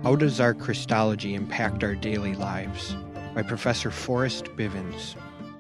How does our Christology impact our daily lives? By Professor Forrest Bivens.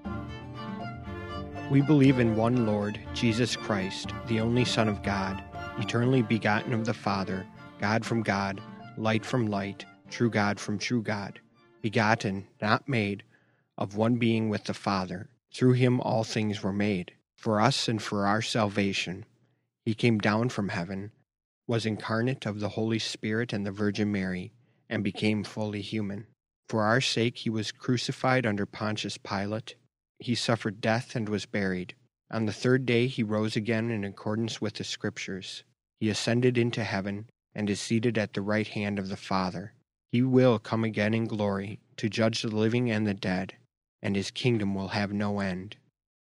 We believe in one Lord, Jesus Christ, the only Son of God, eternally begotten of the Father, God from God, light from light, true God from true God, begotten, not made, of one being with the Father. Through him all things were made. For us and for our salvation, he came down from heaven, was incarnate of the Holy Spirit and the Virgin Mary, and became fully human. For our sake he was crucified under Pontius Pilate. He suffered death and was buried. On the third day he rose again in accordance with the Scriptures. He ascended into heaven and is seated at the right hand of the Father. He will come again in glory to judge the living and the dead, and his kingdom will have no end.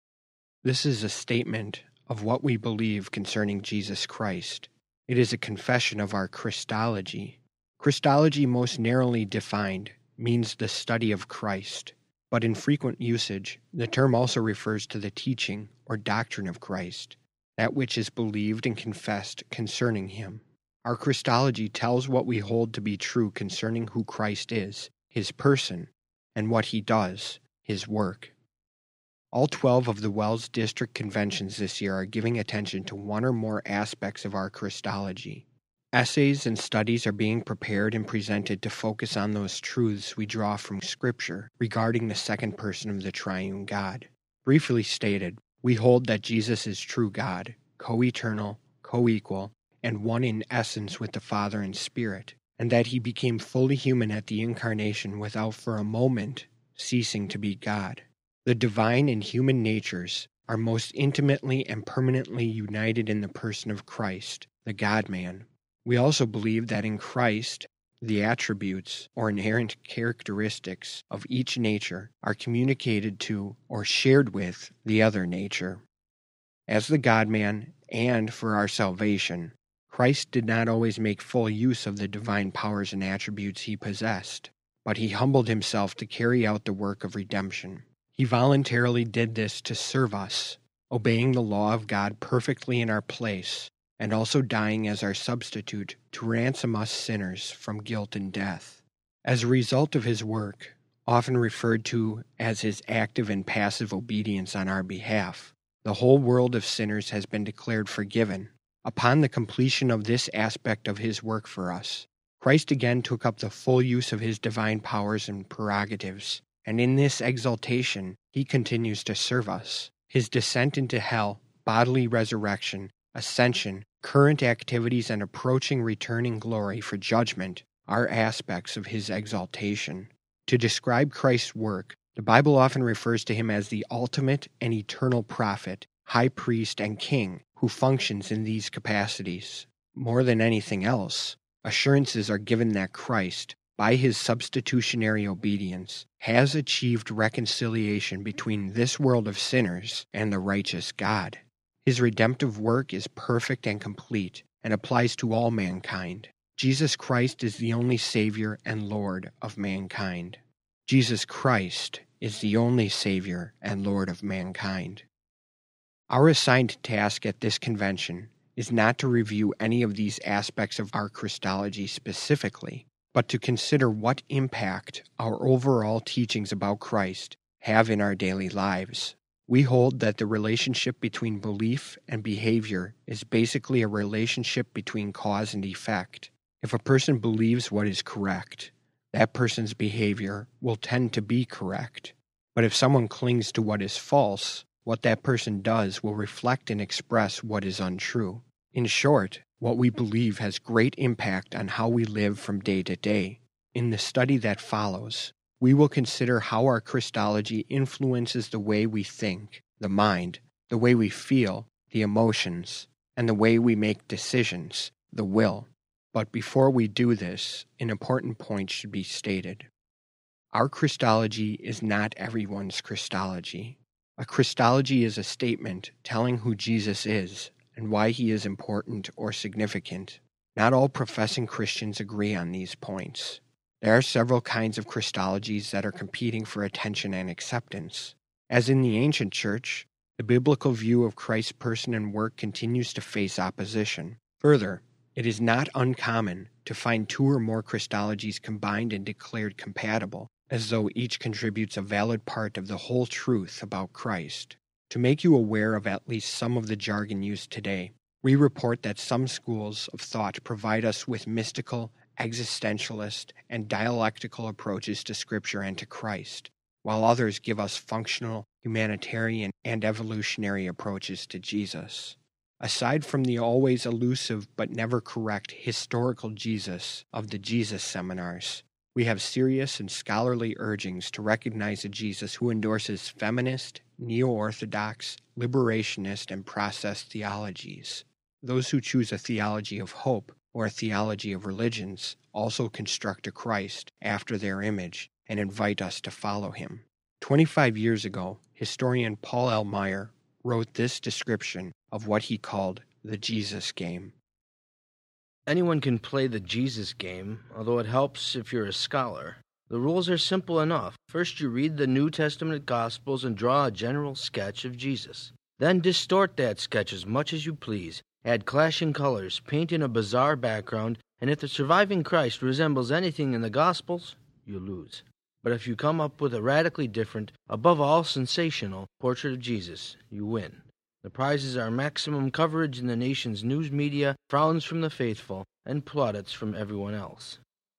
This is a statement of what we believe concerning Jesus Christ. It is a confession of our Christology. Christology, most narrowly defined, means the study of Christ, but in frequent usage, the term also refers to the teaching or doctrine of Christ, that which is believed and confessed concerning him. Our Christology tells what we hold to be true concerning who Christ is, his person, and what he does, his work. All 12 of the WELS District Conventions this year are giving attention to one or more aspects of our Christology. Essays and studies are being prepared and presented to focus on those truths we draw from Scripture regarding the second person of the triune God. Briefly stated, we hold that Jesus is true God, co-eternal, co-equal, and one in essence with the Father and Spirit, and that he became fully human at the Incarnation without for a moment ceasing to be God. The divine and human natures are most intimately and permanently united in the person of Christ, the God-man. We also believe that in Christ, the attributes or inherent characteristics of each nature are communicated to or shared with the other nature. As the God-man and for our salvation, Christ did not always make full use of the divine powers and attributes he possessed, but he humbled himself to carry out the work of redemption. He voluntarily did this to serve us, obeying the law of God perfectly in our place, and also dying as our substitute to ransom us sinners from guilt and death. As a result of his work, often referred to as his active and passive obedience on our behalf, the whole world of sinners has been declared forgiven. Upon the completion of this aspect of his work for us, Christ again took up the full use of his divine powers and prerogatives, and in this exaltation he continues to serve us. His descent into hell, bodily resurrection, ascension, current activities, and approaching return in glory for judgment are aspects of his exaltation. To describe Christ's work, the Bible often refers to him as the ultimate and eternal prophet, high priest, and king who functions in these capacities. More than anything else, assurances are given that Christ, by his substitutionary obedience, has achieved reconciliation between this world of sinners and the righteous God. His redemptive work is perfect and complete and applies to all mankind. Jesus Christ is the only Savior and Lord of mankind. Jesus Christ is the only Savior and Lord of mankind. Our assigned task at this convention is not to review any of these aspects of our Christology specifically, but to consider what impact our overall teachings about Christ have in our daily lives. We hold that the relationship between belief and behavior is basically a relationship between cause and effect. If a person believes what is correct, that person's behavior will tend to be correct. But if someone clings to what is false, what that person does will reflect and express what is untrue. In short, what we believe has great impact on how we live from day to day. In the study that follows, we will consider how our Christology influences the way we think, the mind, the way we feel, the emotions, and the way we make decisions, the will. But before we do this, an important point should be stated. Our Christology is not everyone's Christology. A Christology is a statement telling who Jesus is and why he is important or significant. Not all professing Christians agree on these points. There are several kinds of Christologies that are competing for attention and acceptance. As in the ancient church, the biblical view of Christ's person and work continues to face opposition. Further, It is not uncommon to find two or more Christologies combined and declared compatible, as though each contributes a valid part of the whole truth about Christ. To make you aware of at least some of the jargon used today, we report that some schools of thought provide us with mystical, existentialist, and dialectical approaches to Scripture and to Christ, while others give us functional, humanitarian, and evolutionary approaches to Jesus. Aside from the always elusive but never correct historical Jesus of the Jesus seminars, we have serious and scholarly urgings to recognize a Jesus who endorses feminist, neo-orthodox, liberationist, and process theologies. Those who choose a theology of hope or a theology of religions also construct a Christ after their image and invite us to follow him. 25 years ago, historian Paul L. Meyer wrote this description of what he called the Jesus game. Anyone can play the Jesus game, although it helps if you're a scholar. The rules are simple enough. First, you read the New Testament Gospels and draw a general sketch of Jesus. Then distort that sketch as much as you please. Add clashing colors, paint in a bizarre background, and if the surviving Christ resembles anything in the Gospels, you lose. But if you come up with a radically different, above all sensational, portrait of Jesus, you win. The prizes are maximum coverage in the nation's news media, frowns from the faithful, and plaudits from everyone else.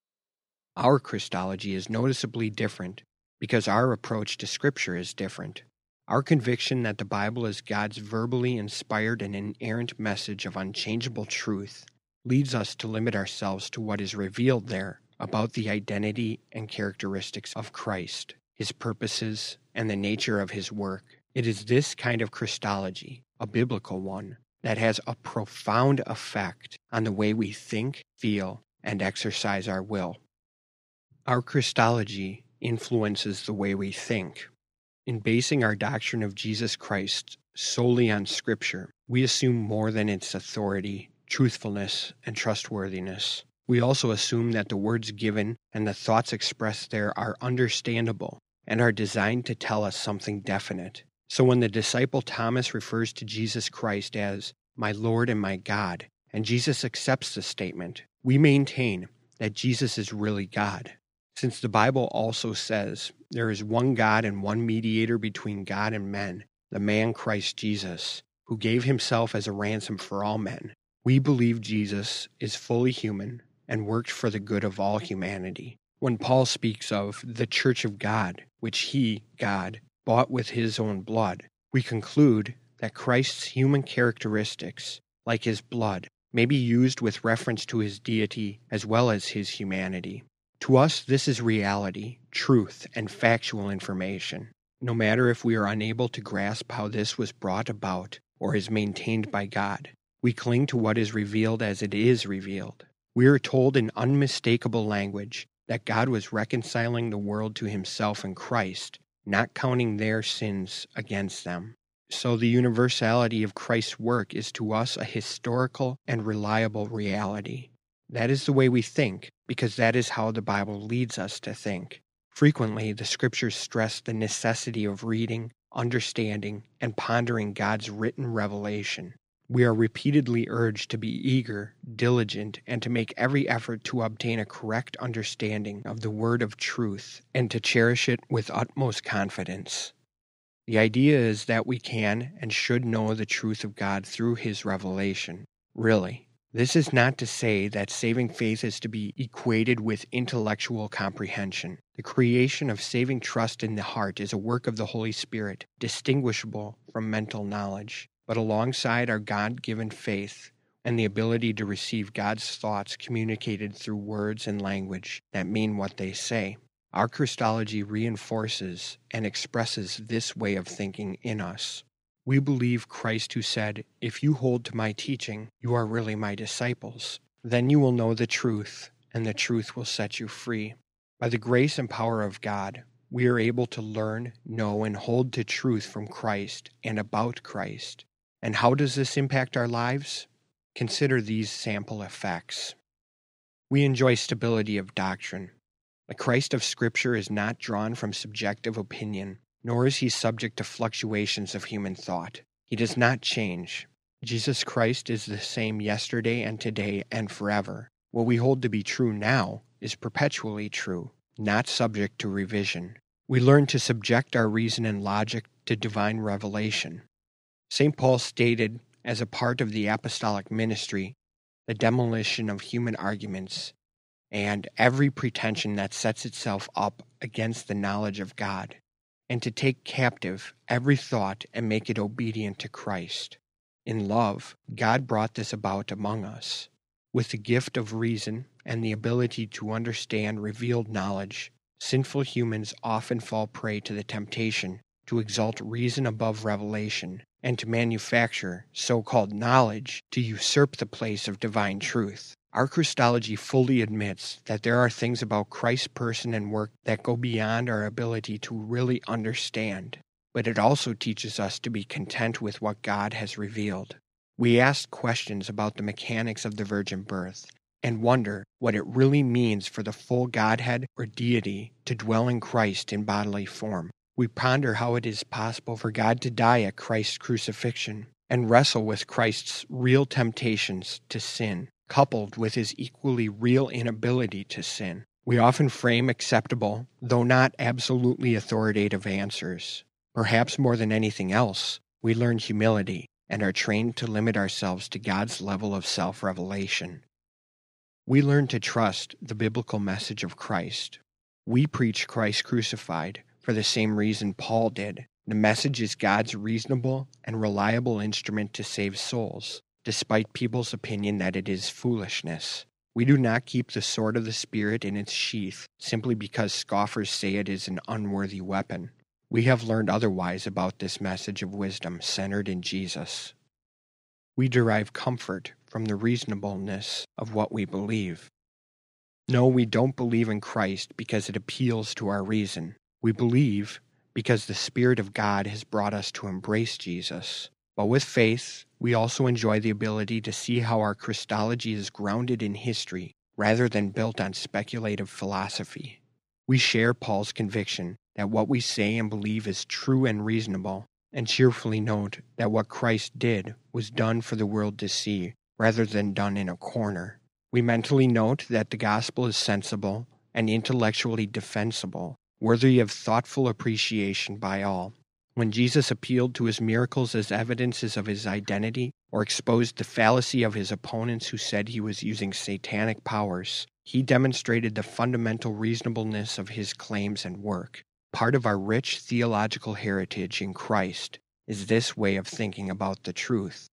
Our Christology is noticeably different because our approach to Scripture is different. Our conviction that the Bible is God's verbally inspired and inerrant message of unchangeable truth leads us to limit ourselves to what is revealed there about the identity and characteristics of Christ, his purposes, and the nature of his work. It is this kind of Christology, a biblical one, that has a profound effect on the way we think, feel, and exercise our will. Our Christology influences the way we think. In basing our doctrine of Jesus Christ solely on Scripture, we assume more than its authority, truthfulness, and trustworthiness. We also assume that the words given and the thoughts expressed there are understandable and are designed to tell us something definite. So when the disciple Thomas refers to Jesus Christ as my Lord and my God, and Jesus accepts the statement, we maintain that Jesus is really God. Since the Bible also says there is one God and one mediator between God and men, the man Christ Jesus, who gave himself as a ransom for all men, we believe Jesus is fully human and worked for the good of all humanity. When Paul speaks of the church of God, which he, God, bought with his own blood, we conclude that Christ's human characteristics, like his blood, may be used with reference to his deity as well as his humanity. To us, this is reality, truth, and factual information. No matter if we are unable to grasp how this was brought about or is maintained by God, we cling to what is revealed as it is revealed. We are told in unmistakable language that God was reconciling the world to himself in Christ, not counting their sins against them. So the universality of Christ's work is to us a historical and reliable reality. That is the way we think, because that is how the Bible leads us to think. Frequently, the Scriptures stress the necessity of reading, understanding, and pondering God's written revelation. We are repeatedly urged to be eager, diligent, and to make every effort to obtain a correct understanding of the word of truth and to cherish it with utmost confidence. The idea is that we can and should know the truth of God through his revelation. Really, this is not to say that saving faith is to be equated with intellectual comprehension. The creation of saving trust in the heart is a work of the Holy Spirit, distinguishable from mental knowledge. But alongside our God-given faith and the ability to receive God's thoughts communicated through words and language that mean what they say, our Christology reinforces and expresses this way of thinking in us. We believe Christ who said, "If you hold to my teaching, you are really my disciples. Then you will know the truth, and the truth will set you free." By the grace and power of God, we are able to learn, know, and hold to truth from Christ and about Christ. And how does this impact our lives? Consider these sample effects. We enjoy stability of doctrine. The Christ of Scripture is not drawn from subjective opinion, nor is he subject to fluctuations of human thought. He does not change. Jesus Christ is the same yesterday and today and forever. What we hold to be true now is perpetually true, not subject to revision. We learn to subject our reason and logic to divine revelation. St. Paul stated, as a part of the apostolic ministry, the demolition of human arguments and every pretension that sets itself up against the knowledge of God, and to take captive every thought and make it obedient to Christ. In love, God brought this about among us. With the gift of reason and the ability to understand revealed knowledge, sinful humans often fall prey to the temptation to exalt reason above revelation and to manufacture so-called knowledge to usurp the place of divine truth. Our Christology fully admits that there are things about Christ's person and work that go beyond our ability to really understand, but it also teaches us to be content with what God has revealed. We ask questions about the mechanics of the virgin birth and wonder what it really means for the full Godhead or deity to dwell in Christ in bodily form. We ponder how it is possible for God to die at Christ's crucifixion and wrestle with Christ's real temptations to sin, coupled with his equally real inability to sin. We often frame acceptable, though not absolutely authoritative answers. Perhaps more than anything else, we learn humility and are trained to limit ourselves to God's level of self-revelation. We learn to trust the biblical message of Christ. We preach Christ crucified for the same reason Paul did. The message is God's reasonable and reliable instrument to save souls, despite people's opinion that it is foolishness. We do not keep the sword of the Spirit in its sheath simply because scoffers say it is an unworthy weapon. We have learned otherwise about this message of wisdom centered in Jesus. We derive comfort from the reasonableness of what we believe. No, we don't believe in Christ because it appeals to our reason. We believe because the Spirit of God has brought us to embrace Jesus. But with faith, we also enjoy the ability to see how our Christology is grounded in history rather than built on speculative philosophy. We share Paul's conviction that what we say and believe is true and reasonable, and cheerfully note that what Christ did was done for the world to see, rather than done in a corner. We mentally note that the gospel is sensible and intellectually defensible, worthy of thoughtful appreciation by all. When Jesus appealed to his miracles as evidences of his identity, or exposed the fallacy of his opponents who said he was using satanic powers, he demonstrated the fundamental reasonableness of his claims and work. Part of our rich theological heritage in Christ is this way of thinking about the truth.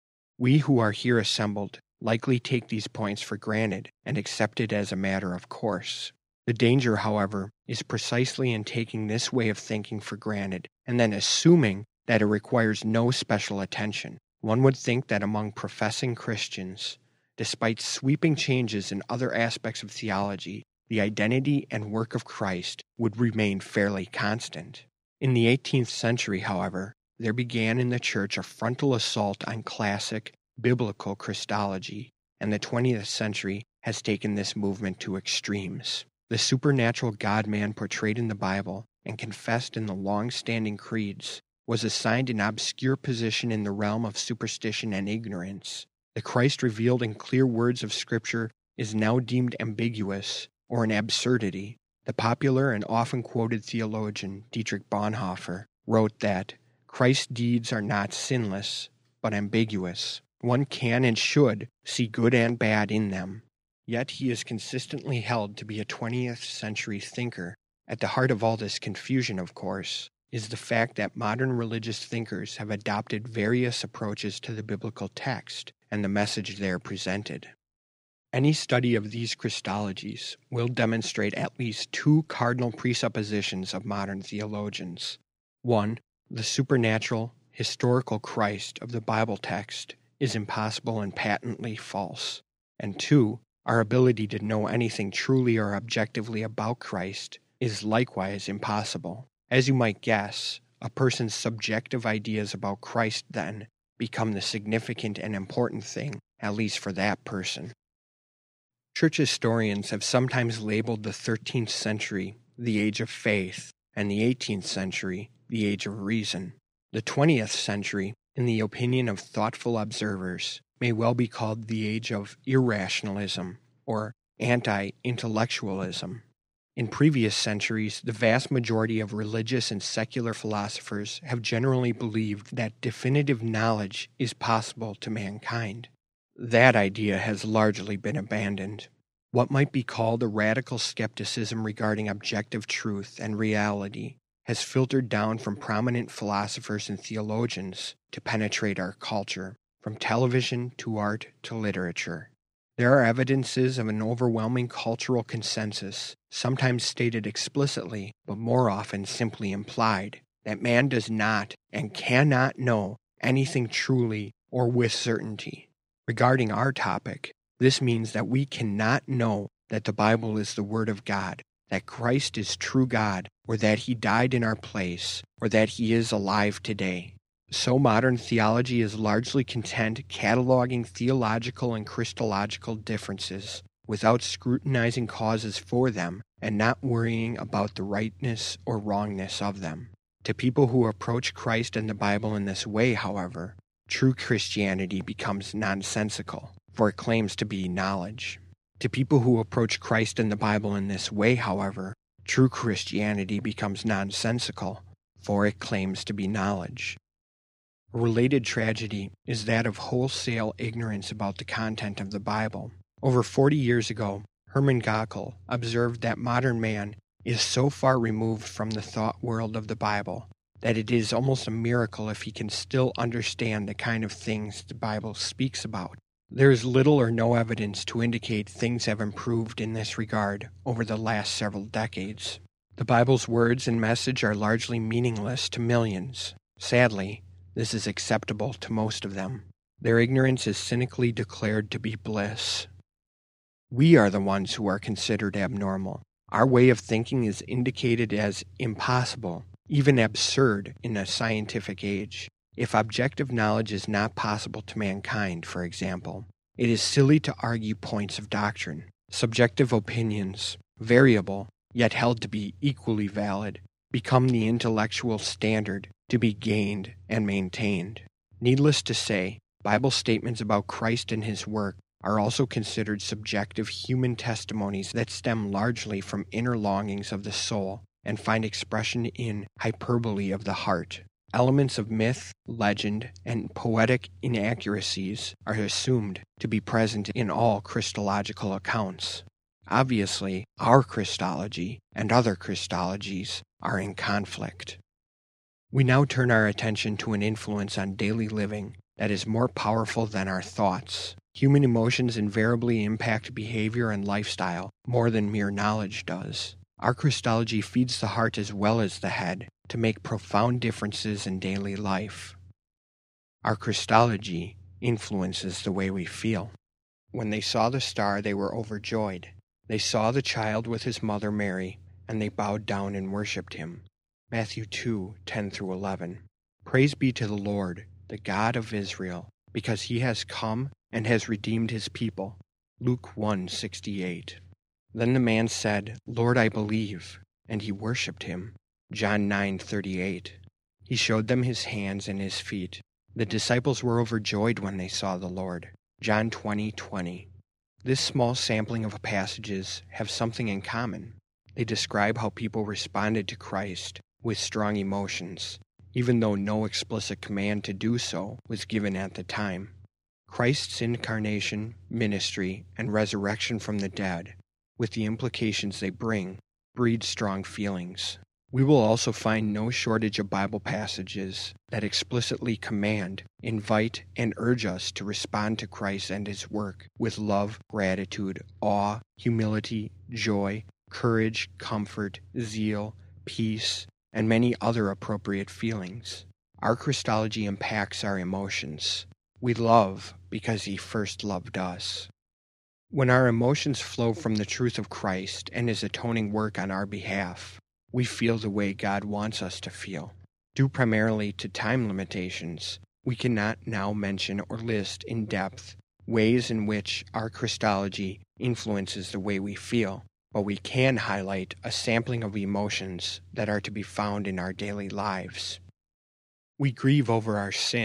We who are here assembled likely take these points for granted and accept it as a matter of course. The danger, however, is precisely in taking this way of thinking for granted and then assuming that it requires no special attention. One would think that among professing Christians, despite sweeping changes in other aspects of theology, the identity and work of Christ would remain fairly constant. In the 18th century, however, there began in the Church a frontal assault on classic, biblical Christology, and the 20th century has taken this movement to extremes. The supernatural God-man portrayed in the Bible and confessed in the long-standing creeds was assigned an obscure position in the realm of superstition and ignorance. The Christ revealed in clear words of Scripture is now deemed ambiguous or an absurdity. The popular and often quoted theologian Dietrich Bonhoeffer wrote that Christ's deeds are not sinless, but ambiguous. One can and should see good and bad in them. Yet he is consistently held to be a 20th century thinker. At the heart of all this confusion, of course, is the fact that modern religious thinkers have adopted various approaches to the biblical text and the message there presented. Any study of these Christologies will demonstrate at least two cardinal presuppositions of modern theologians. One, the supernatural, historical Christ of the Bible text is impossible and patently false. And two, our ability to know anything truly or objectively about Christ is likewise impossible. As you might guess, a person's subjective ideas about Christ then become the significant and important thing, at least for that person. Church historians have sometimes labeled the 13th century the age of faith and the 18th century the age of reason. The 20th century in the opinion of thoughtful observers, may well be called the age of irrationalism or anti-intellectualism. In previous centuries, the vast majority of religious and secular philosophers have generally believed that definitive knowledge is possible to mankind. That idea has largely been abandoned. What might be called a radical skepticism regarding objective truth and reality has filtered down from prominent philosophers and theologians to penetrate our culture, from television to art to literature. There are evidences of an overwhelming cultural consensus, sometimes stated explicitly, but more often simply implied, that man does not and cannot know anything truly or with certainty. Regarding our topic, this means that we cannot know that the Bible is the Word of God, that Christ is true God, or that He died in our place, or that He is alive today. So modern theology is largely content cataloging theological and Christological differences without scrutinizing causes for them and not worrying about the rightness or wrongness of them. To people who approach Christ and the Bible in this way, however, true Christianity becomes nonsensical, for it claims to be knowledge. To people who approach Christ and the Bible in this way, however, true Christianity becomes nonsensical, for it claims to be knowledge. A related tragedy is that of wholesale ignorance about the content of the Bible. Over 40 years ago, Hermann Gockel observed that modern man is so far removed from the thought world of the Bible that it is almost a miracle if he can still understand the kind of things the Bible speaks about. There is little or no evidence to indicate things have improved in this regard over the last several decades. The Bible's words and message are largely meaningless to millions. Sadly, this is acceptable to most of them. Their ignorance is cynically declared to be bliss. We are the ones who are considered abnormal. Our way of thinking is indicated as impossible, even absurd in a scientific age. If objective knowledge is not possible to mankind, for example, it is silly to argue points of doctrine. Subjective opinions, variable, yet held to be equally valid, become the intellectual standard to be gained and maintained. Needless to say, Bible statements about Christ and His work are also considered subjective human testimonies that stem largely from inner longings of the soul and find expression in hyperbole of the heart. Elements of myth, legend, and poetic inaccuracies are assumed to be present in all Christological accounts. Obviously, our Christology and other Christologies are in conflict. We now turn our attention to an influence on daily living that is more powerful than our thoughts. Human emotions invariably impact behavior and lifestyle more than mere knowledge does. Our Christology feeds the heart as well as the head to make profound differences in daily life. Our Christology influences the way we feel. When they saw the star, they were overjoyed. They saw the child with his mother Mary, and they bowed down and worshipped him. Matthew 2:10-11. Praise be to the Lord, the God of Israel, because He has come and has redeemed His people. Luke 1:68. Then the man said, Lord, I believe, and he worshipped Him. John 9:38. He showed them His hands and His feet. The disciples were overjoyed when they saw the Lord. John 20:20. This small sampling of passages have something in common. They describe how people responded to Christ with strong emotions, even though no explicit command to do so was given at the time. Christ's incarnation, ministry, and resurrection from the dead, with the implications they bring, breed strong feelings. We will also find no shortage of Bible passages that explicitly command, invite, and urge us to respond to Christ and His work with love, gratitude, awe, humility, joy, courage, comfort, zeal, peace, and many other appropriate feelings. Our Christology impacts our emotions. We love because He first loved us. When our emotions flow from the truth of Christ and His atoning work on our behalf, we feel the way God wants us to feel. Due primarily to time limitations, we cannot now mention or list in depth ways in which our Christology influences the way we feel, but we can highlight a sampling of emotions that are to be found in our daily lives. We grieve over our sin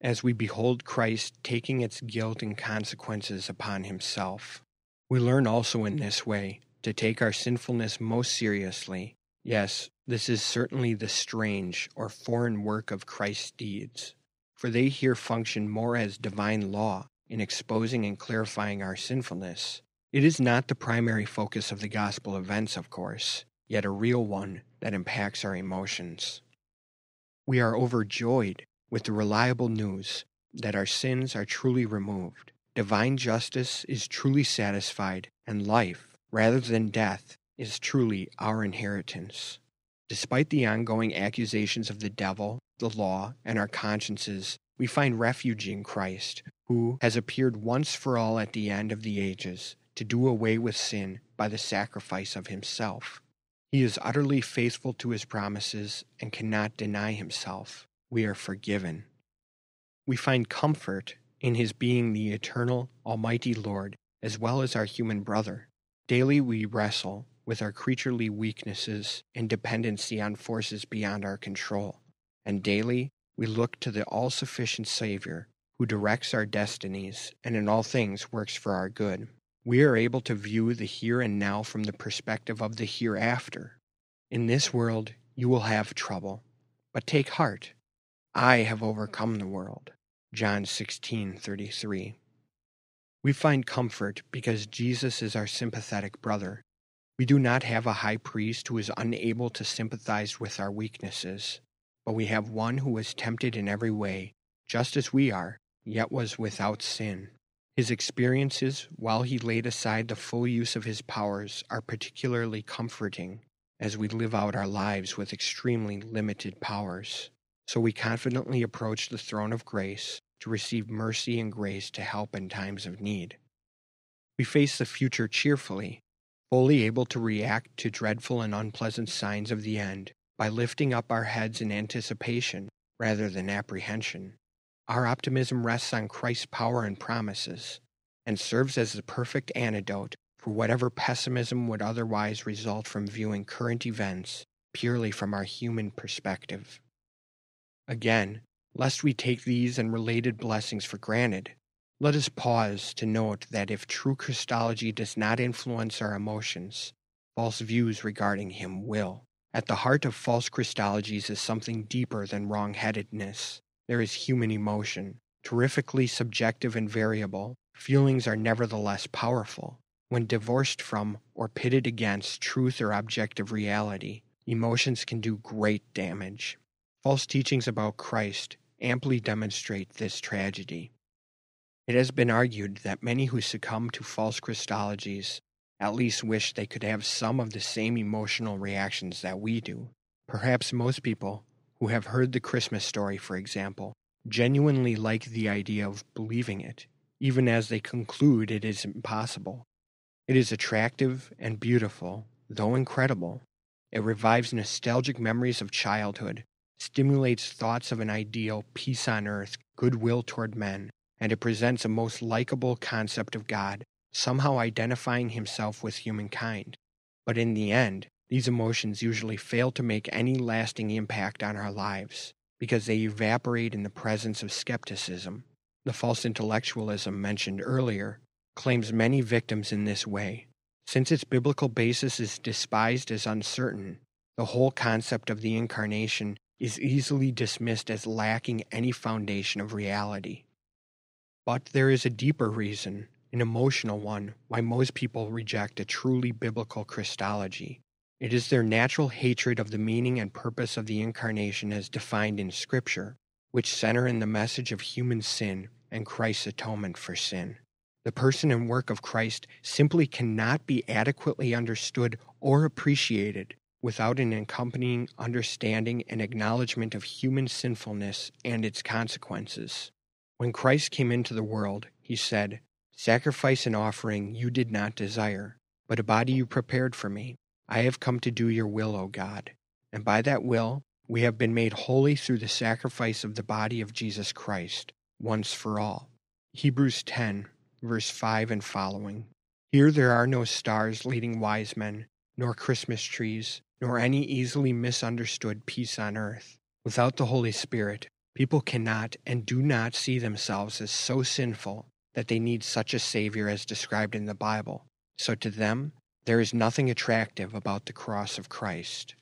as we behold Christ taking its guilt and consequences upon himself. We learn also in this way to take our sinfulness most seriously. Yes, this is certainly the strange or foreign work of Christ's deeds, for they here function more as divine law in exposing and clarifying our sinfulness. It is not the primary focus of the gospel events, of course, yet a real one that impacts our emotions. We are overjoyed with the reliable news that our sins are truly removed, divine justice is truly satisfied, and life, rather than death, is truly our inheritance. Despite the ongoing accusations of the devil, the law, and our consciences, we find refuge in Christ, who has appeared once for all at the end of the ages to do away with sin by the sacrifice of himself. He is utterly faithful to his promises and cannot deny himself. We are forgiven. We find comfort in his being the eternal, almighty Lord, as well as our human brother. Daily we wrestle with our creaturely weaknesses and dependency on forces beyond our control, and daily we look to the all-sufficient Savior who directs our destinies and in all things works for our good. We are able to view the here and now from the perspective of the hereafter. In this world you will have trouble, but take heart. I have overcome the world. John 16:33. We find comfort because Jesus is our sympathetic brother. We do not have a high priest who is unable to sympathize with our weaknesses, but we have one who was tempted in every way, just as we are, yet was without sin. His experiences, while he laid aside the full use of his powers, are particularly comforting as we live out our lives with extremely limited powers. So we confidently approach the throne of grace to receive mercy and grace to help in times of need. We face the future cheerfully, fully able to react to dreadful and unpleasant signs of the end by lifting up our heads in anticipation rather than apprehension. Our optimism rests on Christ's power and promises, and serves as the perfect antidote for whatever pessimism would otherwise result from viewing current events purely from our human perspective. Again, lest we take these and related blessings for granted, let us pause to note that if true Christology does not influence our emotions, false views regarding him will. At the heart of false Christologies is something deeper than wrong-headedness. There is human emotion, terrifically subjective and variable. Feelings are nevertheless powerful. When divorced from or pitted against truth or objective reality, emotions can do great damage. False teachings about Christ amply demonstrate this tragedy. It has been argued that many who succumb to false Christologies at least wish they could have some of the same emotional reactions that we do. Perhaps most people who have heard the Christmas story, for example, genuinely like the idea of believing it, even as they conclude it is impossible. It is attractive and beautiful, though incredible. It revives nostalgic memories of childhood, stimulates thoughts of an ideal peace on earth, goodwill toward men, and it presents a most likable concept of God, somehow identifying himself with humankind. But in the end, these emotions usually fail to make any lasting impact on our lives, because they evaporate in the presence of skepticism. The false intellectualism mentioned earlier claims many victims in this way. Since its biblical basis is despised as uncertain, the whole concept of the Incarnation is easily dismissed as lacking any foundation of reality. But there is a deeper reason, an emotional one, why most people reject a truly biblical Christology. It is their natural hatred of the meaning and purpose of the Incarnation as defined in Scripture, which center in the message of human sin and Christ's atonement for sin. The person and work of Christ simply cannot be adequately understood or appreciated without an accompanying understanding and acknowledgement of human sinfulness and its consequences. When Christ came into the world, he said, "Sacrifice and offering you did not desire, but a body you prepared for me. I have come to do your will, O God." And by that will, we have been made holy through the sacrifice of the body of Jesus Christ, once for all. Hebrews 10, verse 5 and following. Here there are no stars leading wise men, nor Christmas trees, nor any easily misunderstood peace on earth. Without the Holy Spirit, People cannot and do not see themselves as so sinful that they need such a Savior as described in the Bible. So to them, there is nothing attractive about the cross of Christ.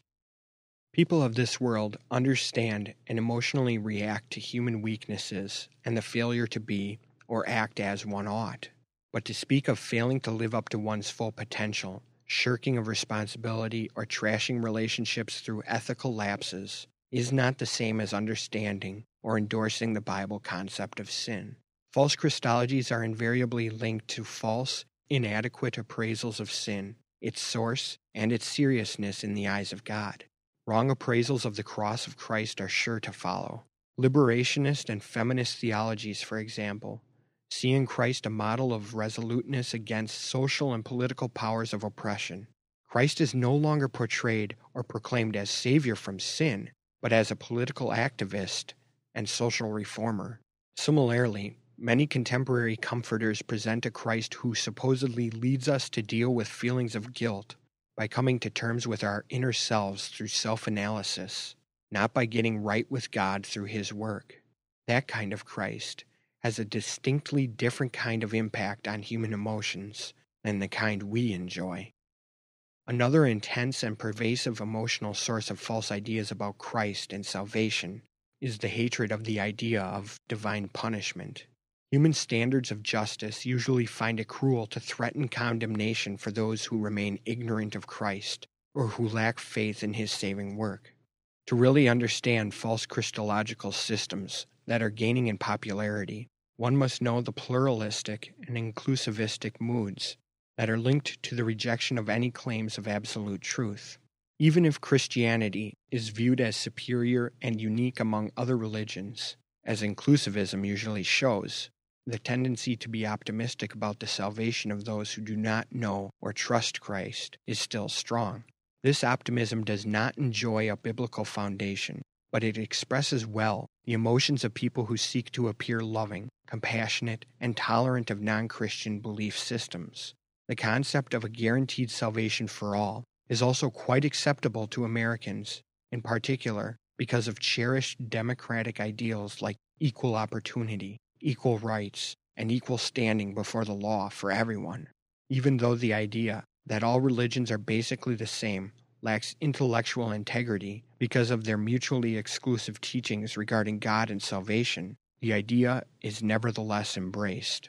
People of this world understand and emotionally react to human weaknesses and the failure to be or act as one ought. But to speak of failing to live up to one's full potential, shirking of responsibility, or trashing relationships through ethical lapses is not the same as understanding or endorsing the Bible concept of sin. False Christologies are invariably linked to false, inadequate appraisals of sin, its source, and its seriousness in the eyes of God. Wrong appraisals of the cross of Christ are sure to follow. Liberationist and feminist theologies, for example, see in Christ a model of resoluteness against social and political powers of oppression. Christ is no longer portrayed or proclaimed as Savior from sin, but as a political activist and social reformer. Similarly, many contemporary comforters present a Christ who supposedly leads us to deal with feelings of guilt by coming to terms with our inner selves through self-analysis, not by getting right with God through His work. That kind of Christ has a distinctly different kind of impact on human emotions than the kind we enjoy. Another intense and pervasive emotional source of false ideas about Christ and salvation is the hatred of the idea of divine punishment. Human standards of justice usually find it cruel to threaten condemnation for those who remain ignorant of Christ or who lack faith in His saving work. To really understand false Christological systems that are gaining in popularity, one must know the pluralistic and inclusivistic moods that are linked to the rejection of any claims of absolute truth. Even if Christianity is viewed as superior and unique among other religions, as inclusivism usually shows, the tendency to be optimistic about the salvation of those who do not know or trust Christ is still strong. This optimism does not enjoy a biblical foundation, but it expresses well the emotions of people who seek to appear loving, compassionate, and tolerant of non-Christian belief systems. The concept of a guaranteed salvation for all is also quite acceptable to Americans, in particular because of cherished democratic ideals like equal opportunity, equal rights, and equal standing before the law for everyone, even though the idea that all religions are basically the same lacks intellectual integrity because of their mutually exclusive teachings regarding God and salvation. The idea is nevertheless embraced.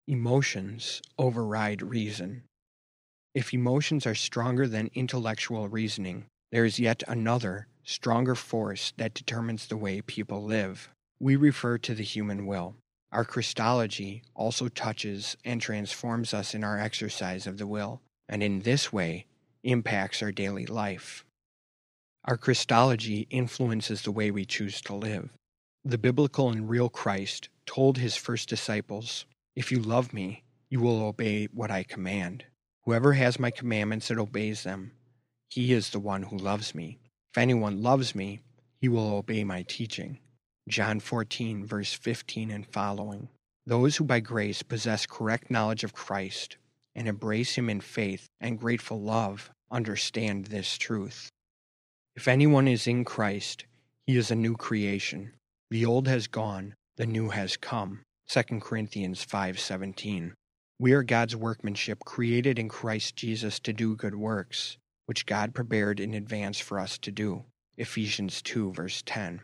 Emotions override reason. If emotions are stronger than intellectual reasoning, there is yet another, stronger force that determines the way people live. We refer to the human will. Our Christology also touches and transforms us in our exercise of the will, and in this way impacts our daily life. Our Christology influences the way we choose to live. The biblical and real Christ told His first disciples, "If you love me, you will obey what I command. Whoever has my commandments and obeys them, he is the one who loves me. If anyone loves me, he will obey my teaching." John 14, verse 15 and following. Those who by grace possess correct knowledge of Christ and embrace Him in faith and grateful love understand this truth. If anyone is in Christ, he is a new creation. The old has gone, the new has come. 2 Corinthians 5:17. We are God's workmanship, created in Christ Jesus to do good works, which God prepared in advance for us to do. Ephesians 2, verse 10.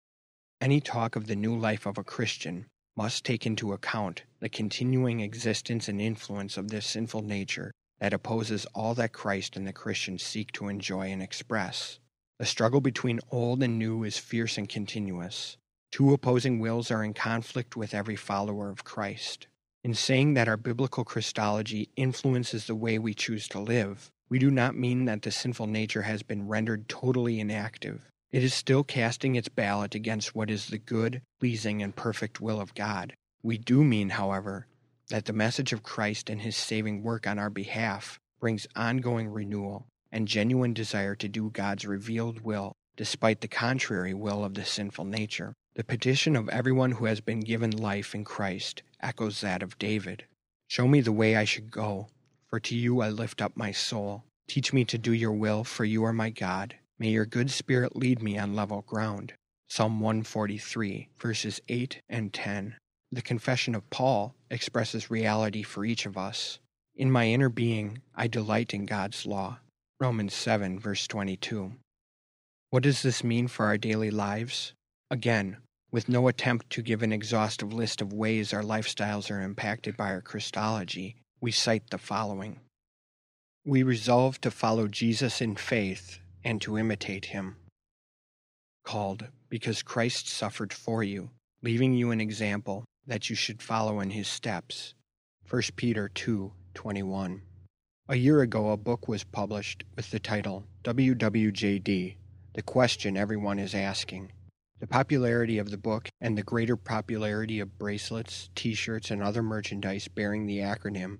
Any talk of the new life of a Christian must take into account the continuing existence and influence of this sinful nature that opposes all that Christ and the Christian seek to enjoy and express. The struggle between old and new is fierce and continuous. Two opposing wills are in conflict with every follower of Christ. In saying that our biblical Christology influences the way we choose to live, we do not mean that the sinful nature has been rendered totally inactive. It is still casting its ballot against what is the good, pleasing, and perfect will of God. We do mean, however, that the message of Christ and His saving work on our behalf brings ongoing renewal and genuine desire to do God's revealed will, despite the contrary will of the sinful nature. The petition of everyone who has been given life in Christ echoes that of David. "Show me the way I should go, for to you I lift up my soul. Teach me to do your will, for you are my God. May your good spirit lead me on level ground." Psalm 143, verses 8 and 10. The Confession of Paul expresses reality for each of us. In my inner being, I delight in God's law. Romans 7, verse 22. What does this mean for our daily lives? Again, with no attempt to give an exhaustive list of ways our lifestyles are impacted by our Christology, we cite the following. We resolve to follow Jesus in faith and to imitate him. Called, because Christ suffered for you, leaving you an example that you should follow in his steps. 1 Peter 2:21. A year ago, a book was published with the title WWJD, The Question Everyone is Asking. The popularity of the book and the greater popularity of bracelets, t-shirts, and other merchandise bearing the acronym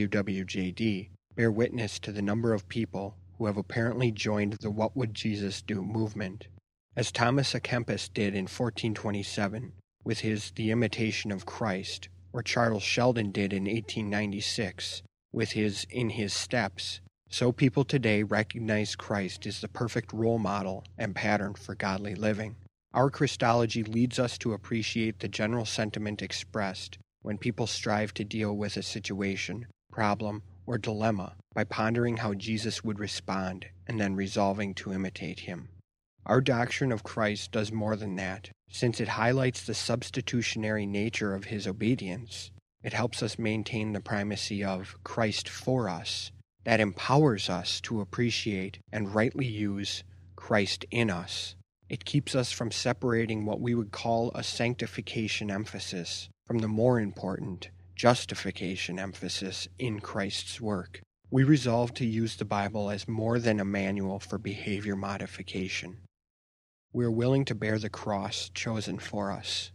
WWJD bear witness to the number of people who have apparently joined the What Would Jesus Do movement. As Thomas à Kempis did in 1427 with his The Imitation of Christ, or Charles Sheldon did in 1896 with his In His Steps, so people today recognize Christ as the perfect role model and pattern for godly living. Our Christology leads us to appreciate the general sentiment expressed when people strive to deal with a situation, problem, or dilemma by pondering how Jesus would respond and then resolving to imitate him. Our doctrine of Christ does more than that, since it highlights the substitutionary nature of his obedience. It helps us maintain the primacy of Christ for us, that empowers us to appreciate and rightly use Christ in us. It keeps us from separating what we would call a sanctification emphasis from the more important justification emphasis in Christ's work. We resolve to use the Bible as more than a manual for behavior modification. We are willing to bear the cross chosen for us.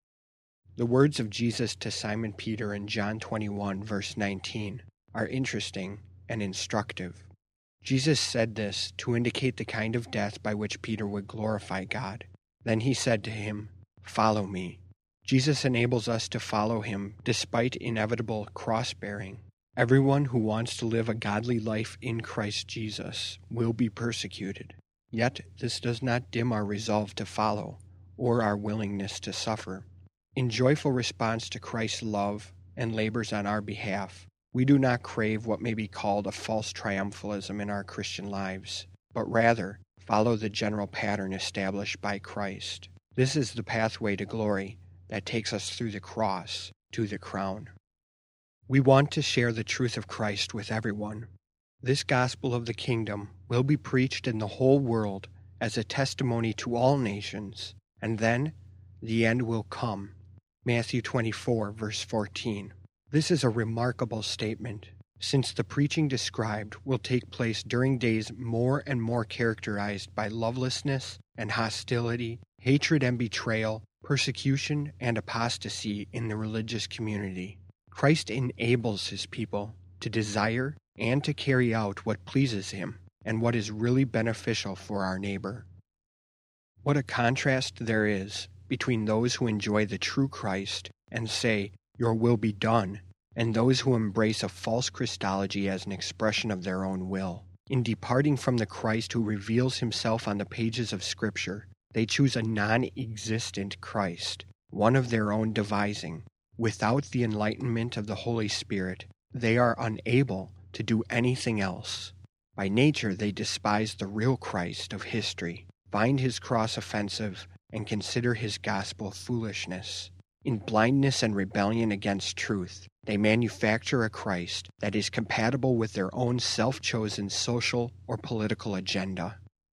The words of Jesus to Simon Peter in John 21, verse 19, are interesting and instructive. Jesus said this to indicate the kind of death by which Peter would glorify God. Then he said to him, "Follow me." Jesus enables us to follow him despite inevitable cross-bearing. Everyone who wants to live a godly life in Christ Jesus will be persecuted. Yet this does not dim our resolve to follow or our willingness to suffer. In joyful response to Christ's love and labors on our behalf, we do not crave what may be called a false triumphalism in our Christian lives, but rather follow the general pattern established by Christ. This is the pathway to glory that takes us through the cross to the crown. We want to share the truth of Christ with everyone. This gospel of the kingdom will be preached in the whole world as a testimony to all nations, and then the end will come. Matthew 24, verse 14. This is a remarkable statement, since the preaching described will take place during days more and more characterized by lovelessness and hostility, hatred and betrayal, persecution and apostasy in the religious community. Christ enables his people to desire and to carry out what pleases him and what is really beneficial for our neighbor. What a contrast there is between those who enjoy the true Christ and say, "Your will be done," and those who embrace a false Christology as an expression of their own will. In departing from the Christ who reveals himself on the pages of Scripture, they choose a non-existent Christ, one of their own devising. Without the enlightenment of the Holy Spirit, they are unable to do anything else. By nature, they despise the real Christ of history, find his cross offensive, and consider his gospel foolishness. In blindness and rebellion against truth, they manufacture a Christ that is compatible with their own self-chosen social or political agenda.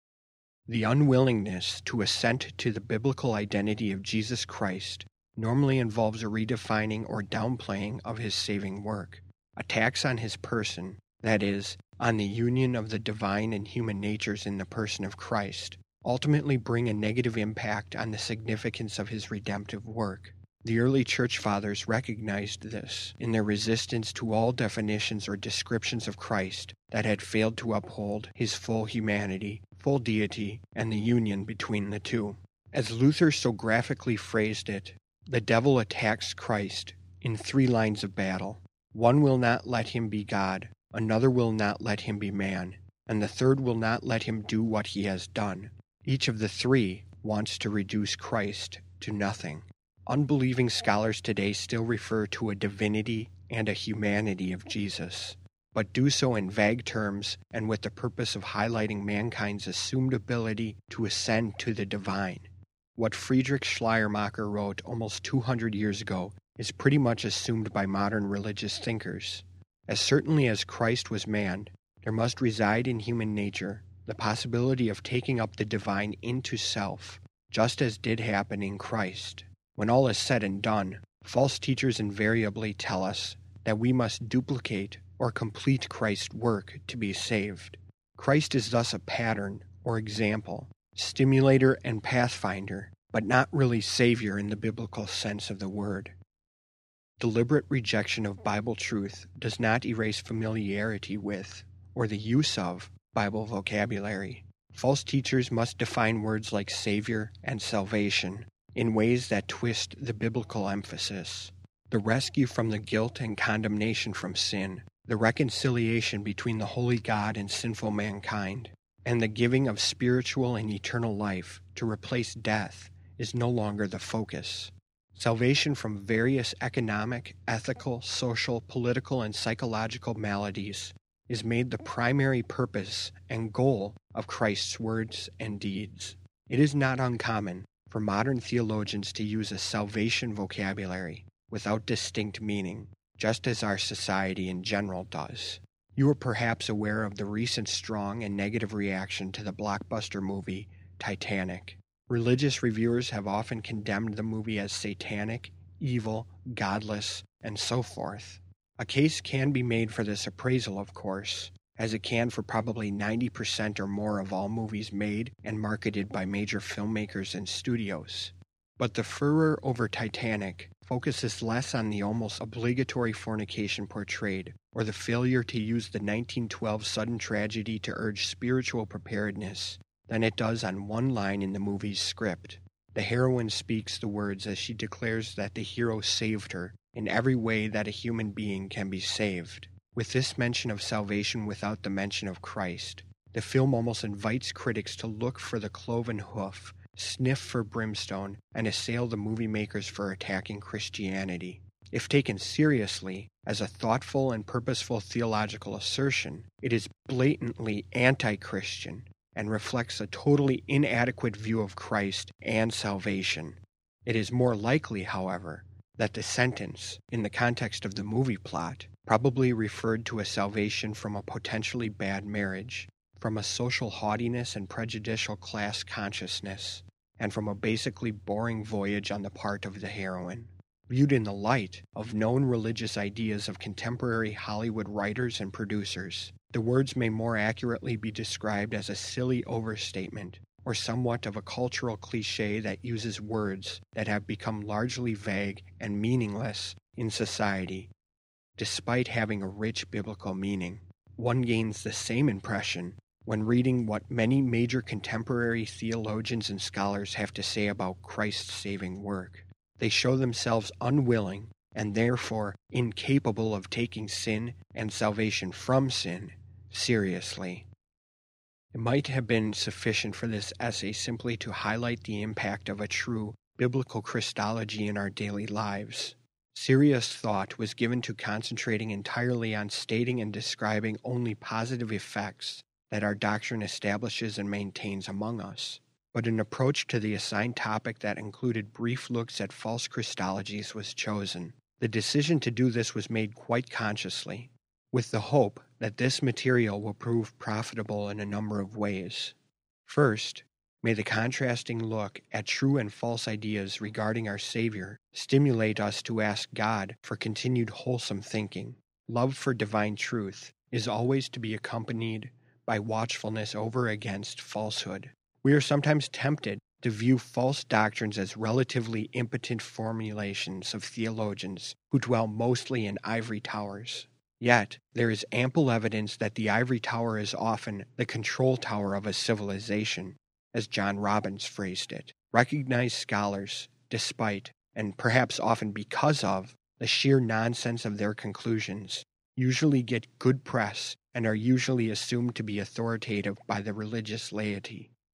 The unwillingness to assent to the biblical identity of Jesus Christ normally involves a redefining or downplaying of his saving work. Attacks on his person, that is, on the union of the divine and human natures in the person of Christ, ultimately bring a negative impact on the significance of his redemptive work. The early church fathers recognized this in their resistance to all definitions or descriptions of Christ that had failed to uphold his full humanity, full deity, and the union between the two. As Luther so graphically phrased it, the devil attacks Christ in 3 lines of battle. One will not let him be God, another will not let him be man, and the third will not let him do what he has done. Each of the 3 wants to reduce Christ to nothing. Unbelieving scholars today still refer to a divinity and a humanity of Jesus, but do so in vague terms and with the purpose of highlighting mankind's assumed ability to ascend to the divine. What Friedrich Schleiermacher wrote almost 200 years ago is pretty much assumed by modern religious thinkers. As certainly as Christ was man, there must reside in human nature the possibility of taking up the divine into self, just as did happen in Christ. When all is said and done, false teachers invariably tell us that we must duplicate or complete Christ's work to be saved. Christ is thus a pattern or example, stimulator and pathfinder, but not really Savior in the biblical sense of the word. Deliberate rejection of Bible truth does not erase familiarity with, or the use of, Bible vocabulary. False teachers must define words like Savior and salvation in ways that twist the biblical emphasis. The rescue from the guilt and condemnation from sin, the reconciliation between the holy God and sinful mankind, and the giving of spiritual and eternal life to replace death is no longer the focus. Salvation from various economic, ethical, social, political, and psychological maladies is made the primary purpose and goal of Christ's words and deeds. It is not uncommon for modern theologians to use a salvation vocabulary without distinct meaning, just as our society in general does. You are perhaps aware of the recent strong and negative reaction to the blockbuster movie Titanic. Religious reviewers have often condemned the movie as satanic, evil, godless, and so forth. A case can be made for this appraisal, of course, as it can for probably 90% or more of all movies made and marketed by major filmmakers and studios. But the furor over Titanic focuses less on the almost obligatory fornication portrayed, or the failure to use the 1912 sudden tragedy to urge spiritual preparedness, than it does on one line in the movie's script. The heroine speaks the words as she declares that the hero saved her in every way that a human being can be saved. With this mention of salvation without the mention of Christ, the film almost invites critics to look for the cloven hoof, sniff for brimstone, and assail the movie makers for attacking Christianity. If taken seriously, as a thoughtful and purposeful theological assertion, it is blatantly anti-Christian and reflects a totally inadequate view of Christ and salvation. It is more likely, however, that the sentence, in the context of the movie plot, probably referred to a salvation from a potentially bad marriage, from a social haughtiness and prejudicial class consciousness, and from a basically boring voyage on the part of the heroine. Viewed in the light of known religious ideas of contemporary Hollywood writers and producers, the words may more accurately be described as a silly overstatement, or somewhat of a cultural cliché that uses words that have become largely vague and meaningless in society, despite having a rich biblical meaning. One gains the same impression when reading what many major contemporary theologians and scholars have to say about Christ's saving work. They show themselves unwilling and therefore incapable of taking sin and salvation from sin seriously. It might have been sufficient for this essay simply to highlight the impact of a true biblical Christology in our daily lives. Serious thought was given to concentrating entirely on stating and describing only positive effects that our doctrine establishes and maintains among us. But an approach to the assigned topic that included brief looks at false Christologies was chosen. The decision to do this was made quite consciously, with the hope that this material will prove profitable in a number of ways. First, may the contrasting look at true and false ideas regarding our Savior stimulate us to ask God for continued wholesome thinking. Love for divine truth is always to be accompanied by watchfulness over against falsehood. We are sometimes tempted to view false doctrines as relatively impotent formulations of theologians who dwell mostly in ivory towers. Yet, there is ample evidence that the ivory tower is often the control tower of a civilization, as John Robbins phrased it. Recognized scholars, despite, and perhaps often because of, the sheer nonsense of their conclusions, usually get good press and are usually assumed to be authoritative by the religious laity.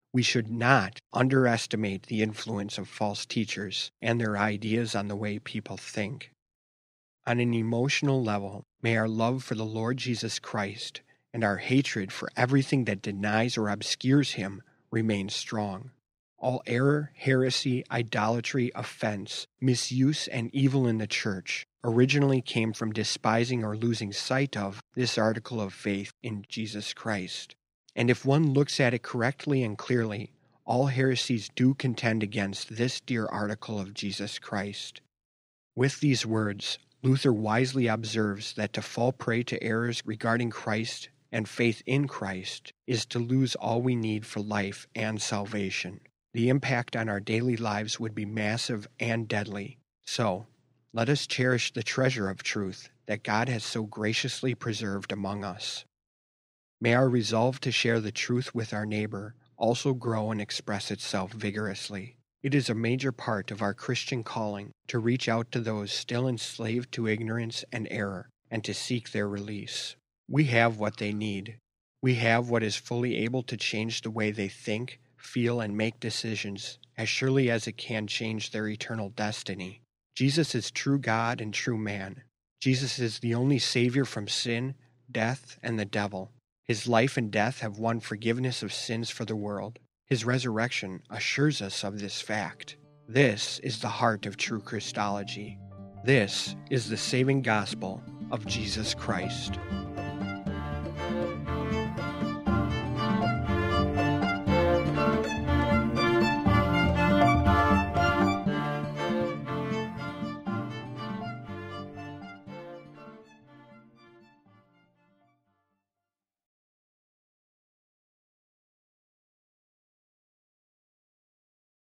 We should not underestimate the influence of false teachers and their ideas on the way people think. On an emotional level, may our love for the Lord Jesus Christ and our hatred for everything that denies or obscures him remain strong. All error, heresy, idolatry, offense, misuse, and evil in the church originally came from despising or losing sight of this article of faith in Jesus Christ. And if one looks at it correctly and clearly, all heresies do contend against this dear article of Jesus Christ. With these words, Luther wisely observes that to fall prey to errors regarding Christ and faith in Christ is to lose all we need for life and salvation. The impact on our daily lives would be massive and deadly. So, let us cherish the treasure of truth that God has so graciously preserved among us. May our resolve to share the truth with our neighbor also grow and express itself vigorously. It is a major part of our Christian calling to reach out to those still enslaved to ignorance and error and to seek their release. We have what they need. We have what is fully able to change the way they think, feel, and make decisions as surely as it can change their eternal destiny. Jesus is true God and true man. Jesus is the only Savior from sin, death, and the devil. His life and death have won forgiveness of sins for the world. His resurrection assures us of this fact. This is the heart of true Christology. This is the saving gospel of Jesus Christ.